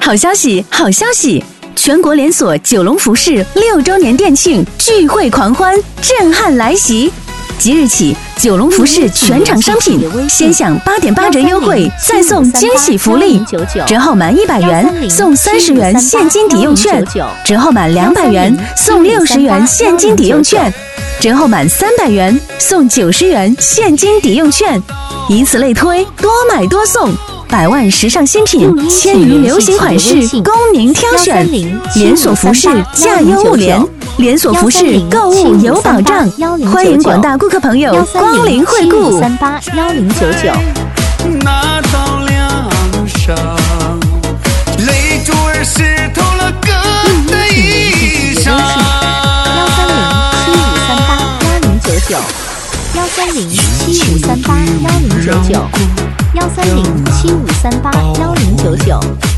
好消息，好消息！全国连锁九龙服饰6周年店庆聚会狂欢，震撼来袭！即日起，九龙服饰全场商品先享8.8折优惠，再送惊喜福利，折后满100元送30元现金抵用券，折后满200元送60元现金抵用券，折后满300元送90元现金抵用券，以此类推，多买多送。100万时尚新品，1000余流行款式供您挑选。连锁服饰价优物廉，连锁服饰购物有保障。欢迎广大顾客朋友光临惠顾。 1099。 那道梁上，泪珠儿湿透了哥的衣裳。 13075381099。13075381099。13075381099。